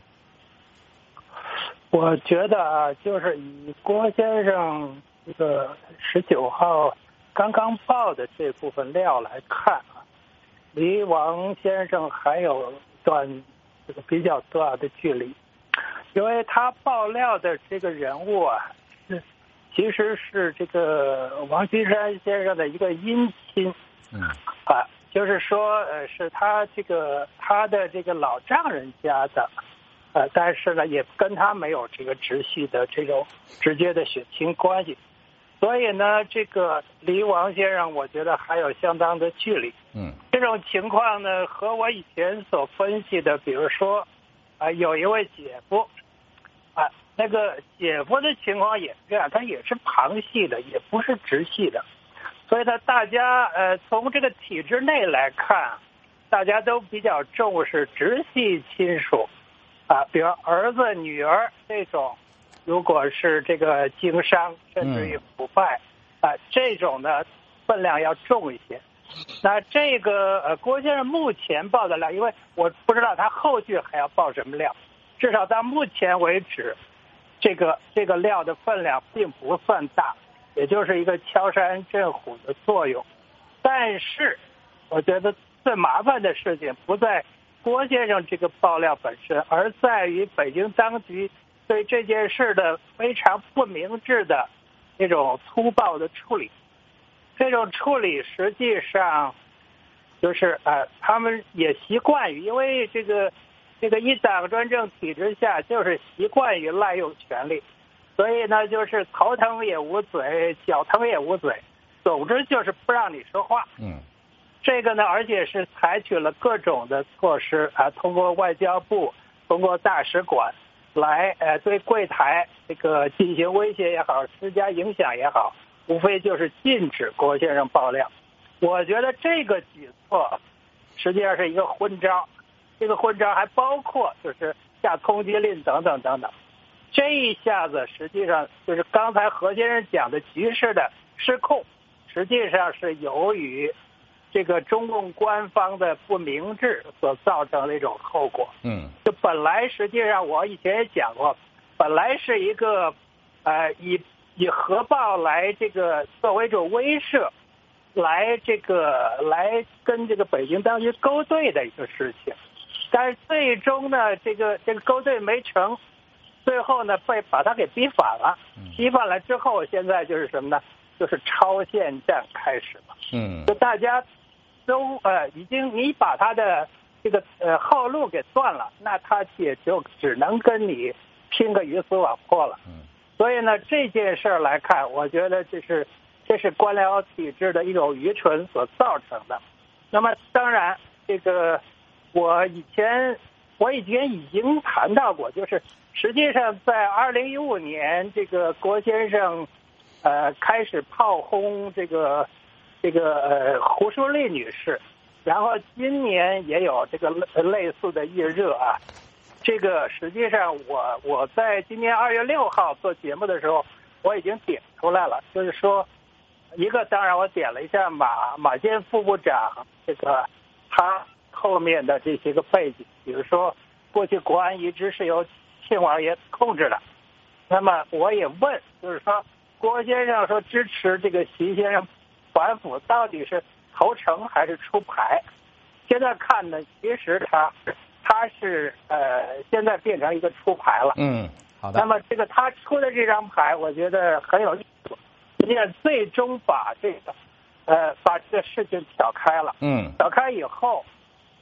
我觉得啊，就是以郭先生这个十九号刚刚爆的这部分料来看啊，离王先生还有一段这个比较大的距离，因为他爆料的这个人物啊，是其实是这个王岐山先生的一个姻亲， 嗯啊，就是说呃是他这个他的这个老丈人家的。呃，但是呢，也跟他没有这个直系的这种直接的血亲关系，所以呢，这个离王先生，我觉得还有相当的距离。 嗯， 这种情况呢，和我以前所分析的，比如说，啊、呃，有一位姐夫，啊、呃，那个姐夫的情况也是这样，他也是旁系的，也不是直系的，所以呢，大家呃从这个体制内来看，大家都比较重视直系亲属。啊，比如儿子、女儿这种，如果是这个经商甚至于腐败，啊，这种呢分量要重一些。那这个呃，郭先生目前报的料，因为我不知道他后续还要报什么料，至少到目前为止，这个这个料的分量并不算大，也就是一个敲山震虎的作用。但是，我觉得最麻烦的事情不在郭先生这个爆料本身，而在于北京当局对这件事的非常不明智的那种粗暴的处理。这种处理实际上就是呃，他们也习惯于，因为这个这个一党专政体制下，就是习惯于滥用权力，所以呢，就是头疼也无嘴，脚疼也无嘴，总之就是不让你说话。 嗯。 这个呢，而且是采取了各种的措施啊，通过外交部、通过大使馆来呃对柜台这个进行威胁也好，施加影响也好，无非就是禁止郭先生爆料。我觉得这个举措实际上是一个昏招，这个昏招还包括就是下通缉令等等等等。这一下子实际上就是刚才何先生讲的局势的失控，实际上是由于这个中共官方的不明智所造成的一种后果。 嗯， 就本来实际上我以前也讲过，本来是一个呃以以核爆来这个作为一种威慑，来这个来跟这个北京当局勾兑的一个事情，但是最终呢，这个这个勾兑没成，最后呢被把他给逼反了，逼反了之后，现在就是什么呢？就是超限战开始了。 嗯， 就大家都呃已经你把他的这个呃后路给断了，那他也就只能跟你拼个鱼死网破了。 嗯， 所以呢，这件事来看，我觉得这是这是官僚体制的一种愚蠢所造成的。那么当然，这个我以前我以前已经谈到过，就是实际上在二零一五年，这个郭先生呃开始炮轰这个。这个呃胡淑丽女士，然后今年也有这个类似的预热啊。这个实际上我我在今年二月六号做节目的时候，我已经点出来了，就是说一个当然我点了一下马马建副部长这个他后面的这些个背景，比如说过去国安一直是由庆王爷控制的，那么我也问，就是说郭先生说支持这个习先生反腐到底是投诚还是出牌？现在看呢，其实他他是呃现在变成一个出牌了。 嗯，好的。 那么这个他出的这张牌，我觉得很有意思，实际上最终把这个呃把这个事情挑开了。 嗯， 挑开以后，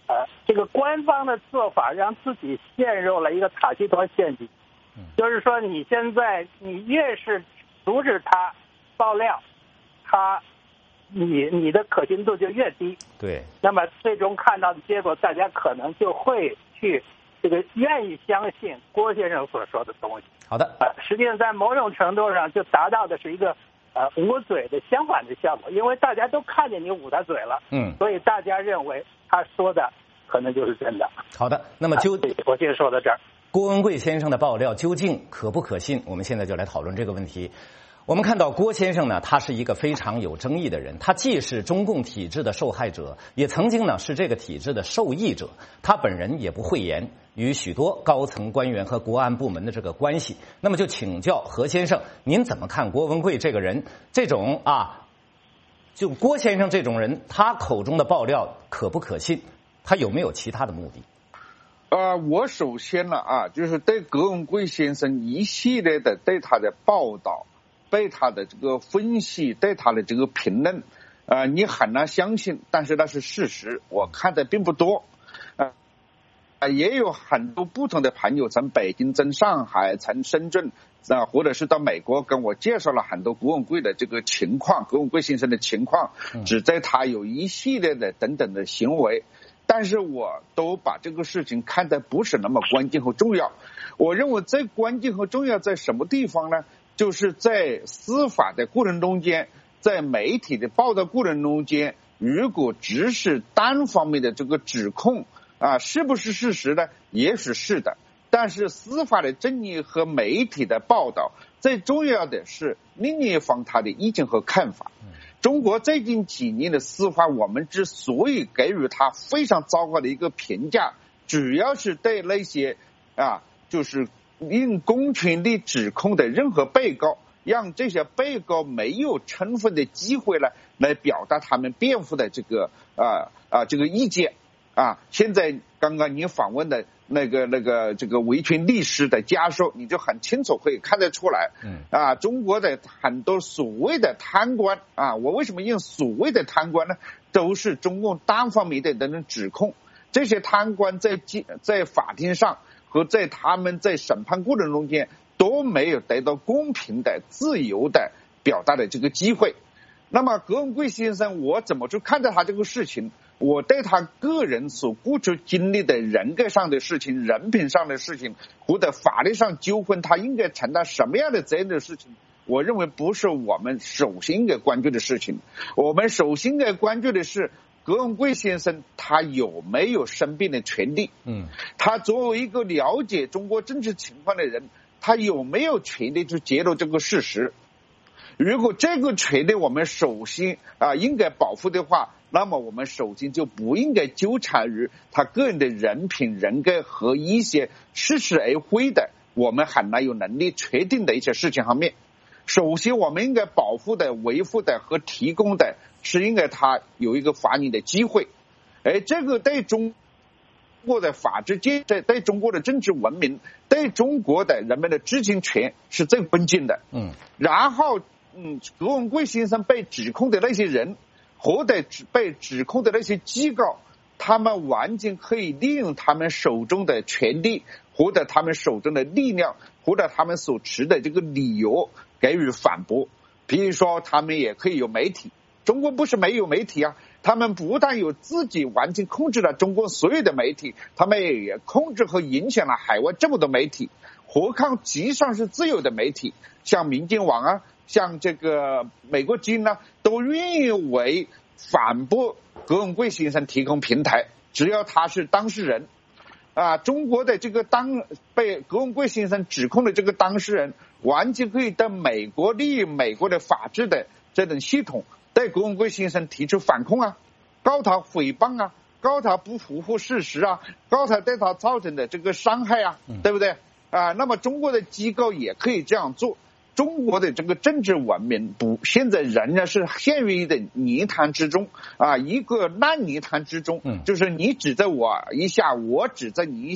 呃，这个官方的做法让自己陷入了一个塔西佗陷阱，就是说你现在你越是阻止他爆料，他你你的可信度就越低。 对。 那么最终看到的结果，大家可能就会去这个愿意相信郭先生所说的东西。 好的。 呃，实际上在某种程度上就达到的是一个呃捂嘴的相反的效果，因为大家都看见你捂他嘴了， 嗯， 所以大家认为他说的可能就是真的。 好的，那么就、 啊、我先说到这儿。 郭文贵先生的爆料究竟可不可信？我们现在就来讨论这个问题。我们看到郭先生呢，他是一个非常有争议的人，他既是中共体制的受害者，也曾经呢是这个体制的受益者。他本人也不讳言与许多高层官员和国安部门的这个关系。那么就请教何先生，您怎么看郭文贵这个人？这种啊，就郭先生这种人，他口中的爆料可不可信？他有没有其他的目的？ 呃，我首先呢啊，就是对葛文贵先生一系列的对他的报道，对他的这个分析，对他的这个评论，呃，你很难相信，但是那是事实，我看的并不多，呃，也有很多不同的朋友从北京、从上海、从深圳啊、呃，或者是到美国跟我介绍了很多葛文贵的这个情况，葛文贵先生的情况，指责他有一系列的等等的行为。但是我都把这个事情看得不是那么关键和重要。我认为最关键和重要在什么地方呢？就是在司法的过程中间，在媒体的报道过程中间，如果只是单方面的这个指控啊，是不是事实呢？也许是的。但是司法的正义和媒体的报道，最重要的是另一方他的意见和看法。中国最近几年的司法，我们之所以给予他非常糟糕的一个评价，主要是对那些啊，就是用公权力指控的任何被告，让这些被告没有充分的机会呢，来表达他们辩护的这个啊啊这个意见啊。现在刚刚你访问的那个那个这个维权律师的家属，你就很清楚可以看得出来，嗯啊，中国的很多所谓的贪官啊，我为什么用所谓的贪官呢？都是中共单方面的那种指控，这些贪官在在法庭上和在他们在审判过程中间都没有得到公平的、自由的表达的这个机会。那么葛文贵先生，我怎么去看待他这个事情？我对他个人所过去经历的人格上的事情、人品上的事情，或者法律上纠纷，他应该承担什么样的责任的事情，我认为不是我们首先应该关注的事情。我们首先应该关注的是葛文贵先生他有没有申辩的权利？嗯，他作为一个了解中国政治情况的人，他有没有权利去揭露这个事实？如果这个权利我们首先啊应该保护的话，那么我们首先就不应该纠缠于他个人的人品、人格和一些似是而非的我们很难有能力确定的一些事情方面。首先我们应该保护的、维护的和提供的是应该他有一个发言的机会，而这个对中国的法治界、对中国的政治文明、对中国的人们的知情权是最关键的。嗯，然后嗯，葛文贵先生被指控的那些人或者被指控的那些机构，他们完全可以利用他们手中的权力，或者他们手中的力量，或者他们所持的这个理由给予反驳。比如说他们也可以有媒体，中国不是没有媒体啊，他们不但有自己完全控制了中国所有的媒体，他们也控制和影响了海外这么多媒体，何况实际上是自由的媒体，像民进网啊，像这个美国之音呢，都愿意为反驳葛文贵先生提供平台，只要他是当事人啊。中国的这个当被葛文贵先生指控的这个当事人，完全可以到美国利用美国的法治的这种系统，对葛文贵先生提出反控啊，告他诽谤啊，告他不符合事实啊，告他对他造成的这个伤害啊，对不对啊？那么中国的机构也可以这样做。中国的这个政治文明不，现在仍然是陷于的泥潭之中啊，一个烂泥潭之中，就是你指责我一下，我指责你一下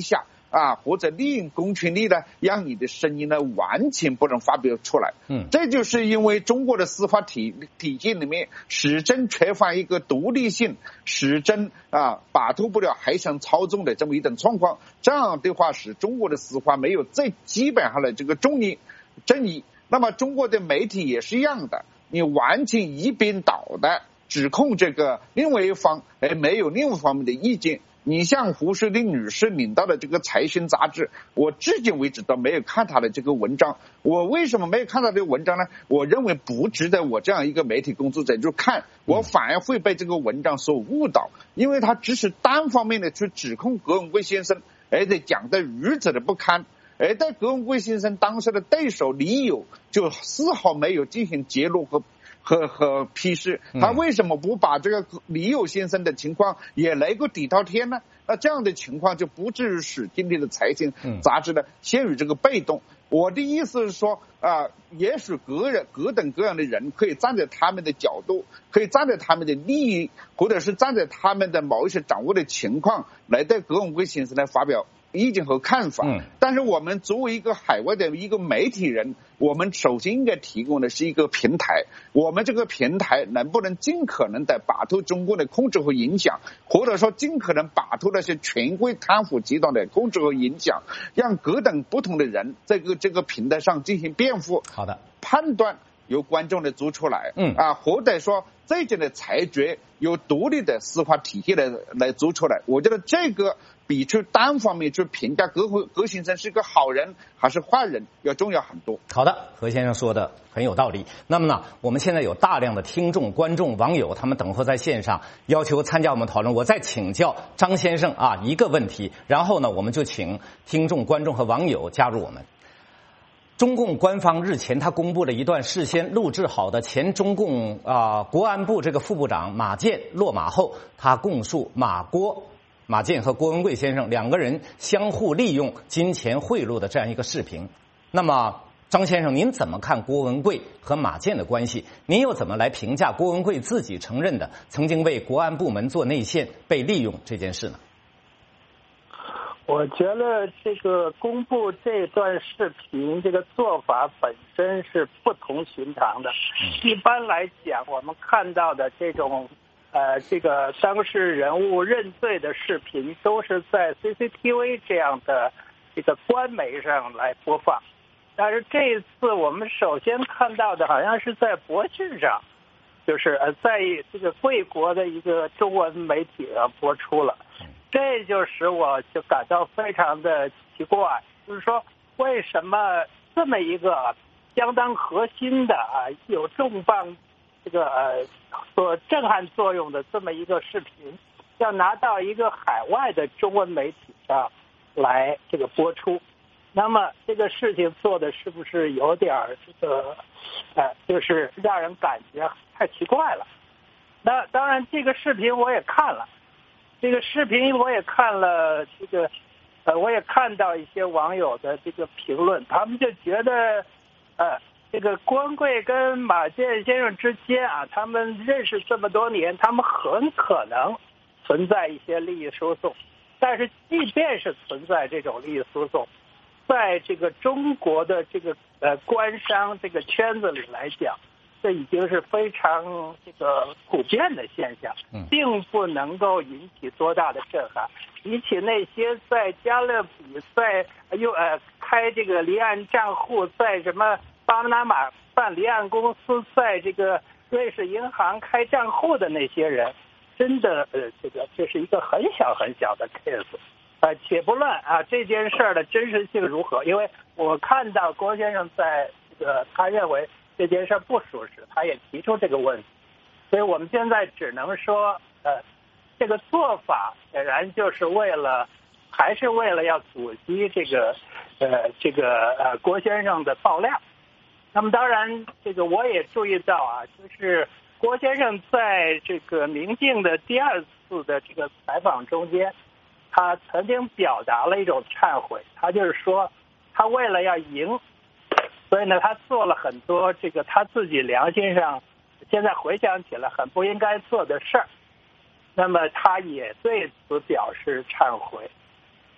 啊，或者利用公权力呢，让你的声音呢完全不能发表出来。 嗯， 这就是因为中国的司法体体系里面始终缺乏一个独立性，始终啊摆脱不了海上操纵的这么一种状况。这样的话，使中国的司法没有最基本上的这个中立正义。那么中国的媒体也是一样的，你完全一边倒的指控这个另外一方，而没有另外一方面的意见。你像胡适林女士领导的这个财讯杂志，我至今为止都没有看她的这个文章。我为什么没有看到这个文章呢？我认为不值得我这样一个媒体工作者就看，我反而会被这个文章所误导，因为他只是单方面的去指控葛文贵先生，而且讲得如此的不堪。而对葛文贵先生当时的对手李友就丝毫没有进行揭露和和和批示，他为什么不把这个李友先生的情况也来个底朝天呢？那这样的情况就不至于使今天的财经杂志呢陷入这个被动。我的意思是说啊、呃，也许各人各等各样的人可以站在他们的角度，可以站在他们的利益，或者是站在他们的某一些掌握的情况来对葛文贵先生来发表意见和看法。 嗯， 但是我们作为一个海外的一个媒体人，我们首先应该提供的是一个平台。我们这个平台能不能尽可能的摆脱中国的控制和影响，或者说尽可能摆脱那些权贵贪腐集团的控制和影响，让各等不同的人在这个这个平台上进行辩护。 好的， 判断由观众来做出来。 嗯啊，或者说这种的裁决由独立的司法体系来来做出来。我觉得这个比去单方面去评价葛葛先生是个好人还是坏人要重要很多。 好的，何先生说的很有道理。那么呢，我们现在有大量的听众、观众、网友，他们等候在线上，要求参加我们讨论。我再请教张先生啊一个问题，然后呢，我们就请听众、观众和网友加入我们。中共官方日前他公布了一段事先录制好的前中共啊、呃、国安部这个副部长马建落马后，他供述马郭马建和郭文贵先生两个人相互利用金钱贿赂的这样一个视频。那么张先生，您怎么看郭文贵和马建的关系？您又怎么来评价郭文贵自己承认的曾经为国安部门做内线被利用这件事呢？ 我觉得这个公布这段视频这个做法本身是不同寻常的。一般来讲，我们看到的这种呃这个当事人物认罪的视频，都是在 C C T V 这样的这个官媒上来播放。但是这一次我们首先看到的好像是在博讯上，就是呃在这个贵国的一个中文媒体上播出了。这就使我就感到非常的奇怪，就是说为什么这么一个相当核心的啊有重磅这个呃所震撼作用的这么一个视频，要拿到一个海外的中文媒体上来这个播出？那么这个事情做的是不是有点这个呃就是让人感觉太奇怪了？那当然这个视频我也看了。这个视频我也看了，这个，呃，我也看到一些网友的这个评论，他们就觉得，呃，这个郭文贵跟马建先生之间啊，他们认识这么多年，他们很可能存在一些利益输送，但是即便是存在这种利益输送，在这个中国的这个呃官商这个圈子里来讲，这已经是非常这个普遍的现象，并不能够引起多大的震撼。比起那些在加勒比在又呃开这个离岸账户，在什么巴拿马办离岸公司，在这个瑞士银行开账户的那些人，真的呃这个这是一个很小很小的 case。呃，且不论啊这件事儿的真实性如何，因为我看到郭先生在这个他认为这件事不属实，他也提出这个问题，所以我们现在只能说，呃，这个做法显然就是为了，还是为了要阻击这个，呃，这个呃郭先生的爆料。那么当然，这个我也注意到啊，就是郭先生在这个明镜的第二次的这个采访中间，他曾经表达了一种忏悔，他就是说，他为了要赢。所以呢，他做了很多这个他自己良心上现在回想起来很不应该做的事儿，那么他也对此表示忏悔。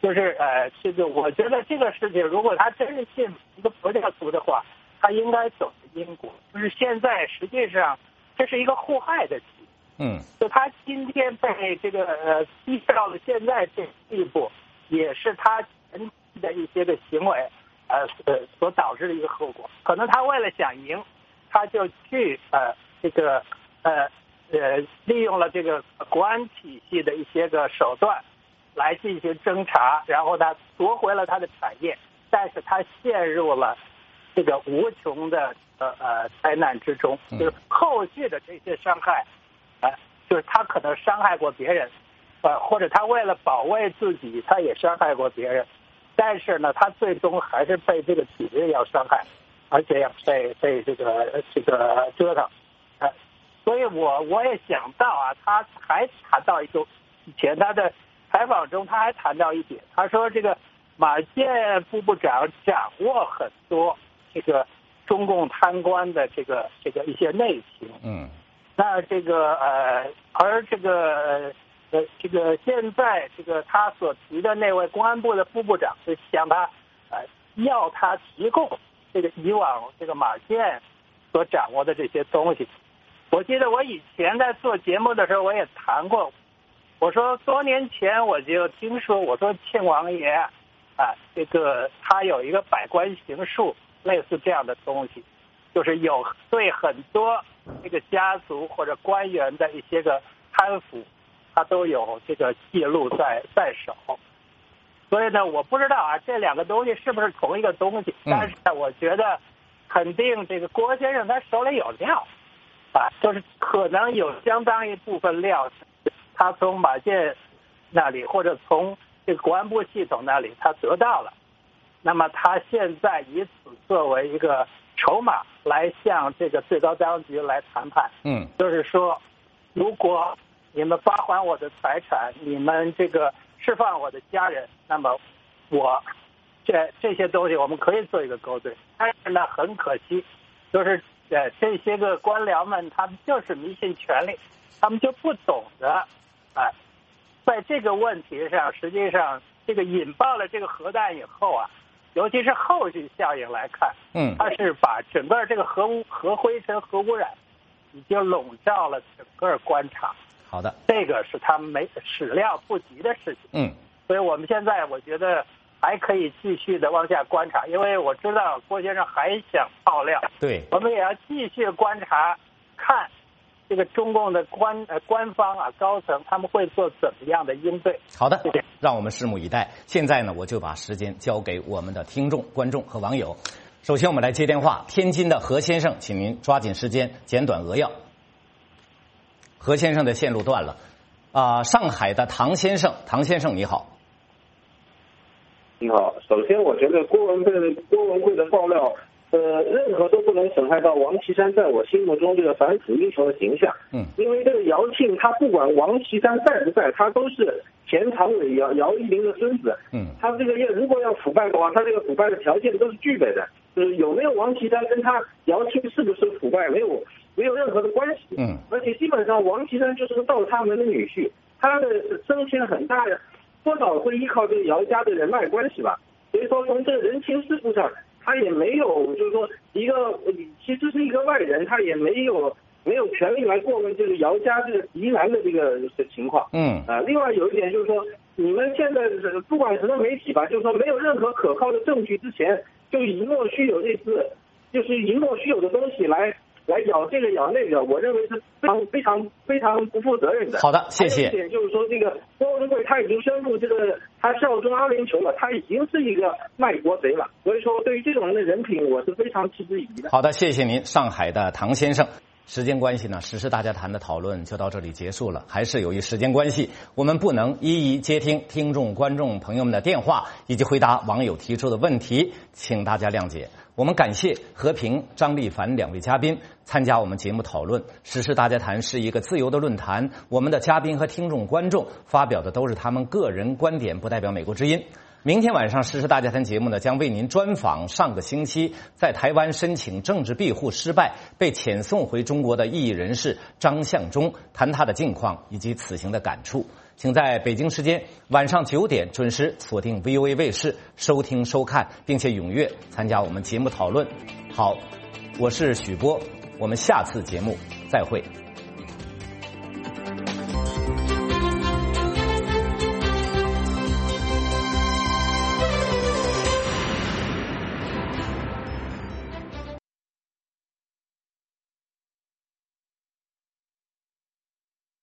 就是呃，这个我觉得这个事情，如果他真是信一个佛教徒的话，他应该走因果。就是现在实际上这是一个互害的题。 嗯， 就他今天被这个呃逼到了现在这地步，也是他前期的一些个行为呃呃所导致的一个后果。可能他为了想赢，他就去呃这个呃呃利用了这个国安体系的一些个手段来进行侦查，然后他夺回了他的产业，但是他陷入了这个无穷的呃呃灾难之中，就是后续的这些伤害。呃，就是他可能伤害过别人，呃，或者他为了保卫自己，他也伤害过别人，但是呢，他最终还是被这个体制要伤害，而且要被被这个这个折腾，呃，所以我我也想到啊，他还谈到一个以前他的采访中他还谈到一点，他说这个马建副部长掌握很多这个中共贪官的这个这个一些内情， 嗯。 那这个呃，而这个呃，这个现在这个他所提的那位公安部的副部长，就向他呃要他提供这个以往这个马建所掌握的这些东西。我记得我以前在做节目的时候，我也谈过，我说多年前我就听说，我说庆王爷啊，这个他有一个百官行术，类似这样的东西，就是有对很多这个家族或者官员的一些个贪腐，他都有这个记录在在手。所以呢，我不知道啊，这两个东西是不是同一个东西？但是呢，我觉得肯定这个郭先生他手里有料啊，就是可能有相当一部分料，他从马建那里或者从这个国安部系统那里他得到了，那么他现在以此作为一个筹码来向这个最高当局来谈判， 嗯， 就是说，如果你们发还我的财产，你们这个释放我的家人，那么我这这些东西我们可以做一个勾兑。但是呢，很可惜，就是呃这些个官僚们，他们就是迷信权力，他们就不懂得啊、呃，在这个问题上，实际上这个引爆了这个核弹以后啊。尤其是后续效应来看， 嗯， 它是把整个这个核污、核灰尘、核污染已经笼罩了整个官场。 好的， 这个是他们没始料不及的事情。 嗯， 所以我们现在我觉得还可以继续的往下观察，因为我知道郭先生还想爆料， 对， 我们也要继续观察，看这个中共的官呃官方啊高层他们会做怎么样的应对。 好的，让我们拭目以待。现在呢，我就把时间交给我们的听众、观众和网友。首先，我们来接电话。天津的何先生，请您抓紧时间，简短扼要。何先生的线路断了。啊、呃，上海的唐先生，唐先生你好。 你好，首先我觉得郭文贵的郭文贵的爆料。呃，任何都不能损害到王岐山在我心目中这个反腐英雄的形象。 嗯， 因为这个姚庆他不管王岐山在不在，他都是前常委姚姚依林的孙子。 嗯， 他这个如果要腐败的话，他这个腐败的条件都是具备的。就是有没有王岐山跟他姚庆是不是腐败没有没有任何的关系。 嗯， 而且基本上王岐山就是个倒插门的女婿，他的升迁很大的多少会依靠这个姚家的人脉关系吧。所以说从这个人情世故上。他也没有，就是说一个其实是一个外人，他也没有没有权利来过问这个姚家这个疑难的这个情况。 嗯啊，另外有一点就是说，你们现在不管什么媒体吧，就是说没有任何可靠的证据之前，就以莫须有这次，就是以莫须有的东西来来咬这个咬那个，我认为是非常非常非常不负责任的。 好的，谢谢。 还有一点就是说，这个郭文贵他已经宣布这个他效忠阿联酋了，他已经是一个卖国贼了。所以说，对于这种人的人品，我是非常嗤之以鼻的。 好的，谢谢您，上海的唐先生。时间关系呢，时事大家谈的讨论就到这里结束了。还是由于时间关系，我们不能一一接听听众、观众朋友们的电话以及回答网友提出的问题，请大家谅解。我们感谢和平、张立凡两位嘉宾参加我们节目讨论。时事大家谈是一个自由的论坛，我们的嘉宾和听众、观众发表的都是他们个人观点，不代表美国之音。明天晚上时事大家谈节目呢，将为您专访上个星期在台湾申请政治庇护失败被遣送回中国的异议人士张向忠，谈他的近况以及此行的感触。 请在北京时间晚上九点准时锁定 V O A 卫视收听收看，并且踊跃参加我们节目讨论。好，我是许波，我们下次节目再会。